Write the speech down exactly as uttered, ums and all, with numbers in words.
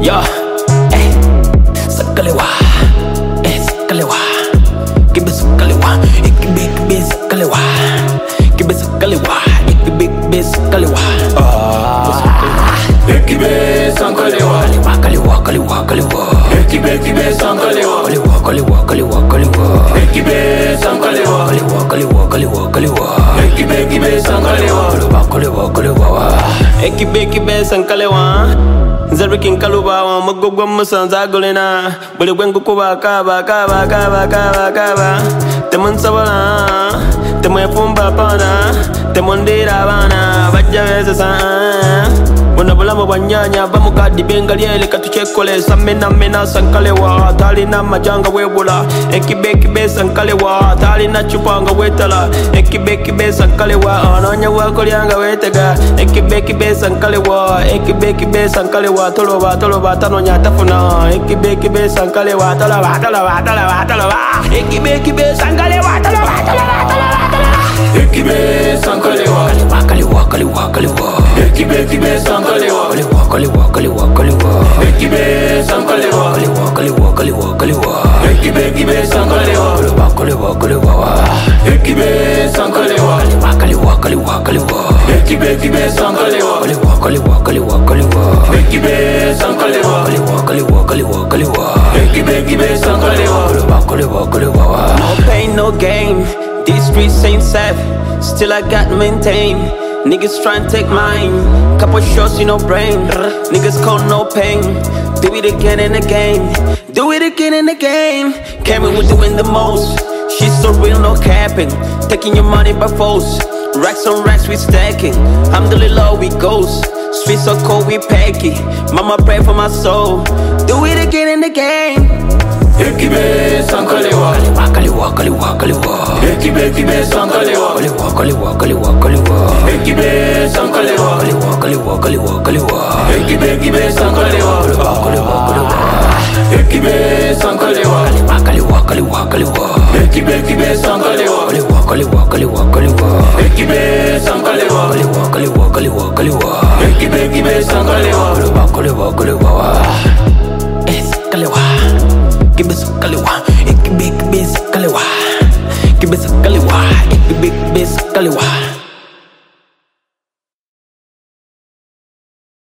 Yo, eh, sakalewa, eh, sakalewa, kibe sakalewa, eh, kibe kibe sakalewa, kibe sakalewa, eh, kibe kibe sakalewa. Ah, eh, kibe sakalewa, kalewa, kalewa, kalewa, eh, kibe kibe sakalewa, kalewa, kalewa, kalewa, kalewa, eh, kibe sakalewa, kalewa, kalewa, kalewa, kalewa, eh, kibe kibe sakalewa, kalewa, kalewa, kalewa, eh, kibe kibe sakalewa. Zari king kaluba wa magogwa musanza golena bule gwengu kuba kaba kaba kaba kaba kaba temun sabala temun fumba pana temun dira bana bajja beza sa wana bulamu banyanya bamukadi bengaliyele katuchekole samena mena sankalewa tali na majanga webula ekibe kibe sankalewa tali na chupanga wetala ekibe kibe sankalewa anonya wakolyanga wetega ekibe kibe sankalewa ekibe kibe sankalewa toloba toloba tanonya tafuna ekibe kibe sankalewa toloba toloba toloba toloba ekibe kibe sankalewa toloba toloba toloba ekibe sankalewa, kalewa, kalewa, kalewa, ekibe kibe sankalewa, kalewa, kalewa, kalewa, kalewa, ekibe sankalewa, kalewa, kalewa, kalewa, kalewa, ekibe kibe sankalewa, kalewa, kalewa, ekibe sankalewa, kalewa, kalewa, kalewa, ekibe kibe sankalewa, kalewa, kalewa, kalewa, kalewa, ekibe sankalewa, kalewa, kalewa, kalewa, kalewa, ekibe kibe sankalewa, kalewa, kalewa. No pain, no gain. These streets ain't safe, still I got maintain. Niggas tryna take mine, couple shots, you no brain. Niggas call no pain. Do it again and again, do it again and again. Came in with doing the most. She's so real, no capping. Taking your money by force. Racks on racks, we stacking. Alhamdulillah, we ghost. Streets so cold, we pack it. Mama pray for my soul. Do it again and again. ekibe sankalewa, Kalewa, kalewa, kalewa, ekibe kibe sankalewa, kalewa, kalewa, kalewa, kalewa, ekibe sankalewa, kalewa, kalewa, kalewa, kalewa, ekibe kibe sankalewa, kalewa, kalewa, ekibe sankalewa, kalewa, kalewa, kalewa, ekibe kibe sankalewa, kalewa, kalewa, kalewa, kalewa, ekibe sankalewa, kalewa, kalewa, kalewa, kalewa, ekibe kibe sankalewa, kalewa, kalewa, kalewa.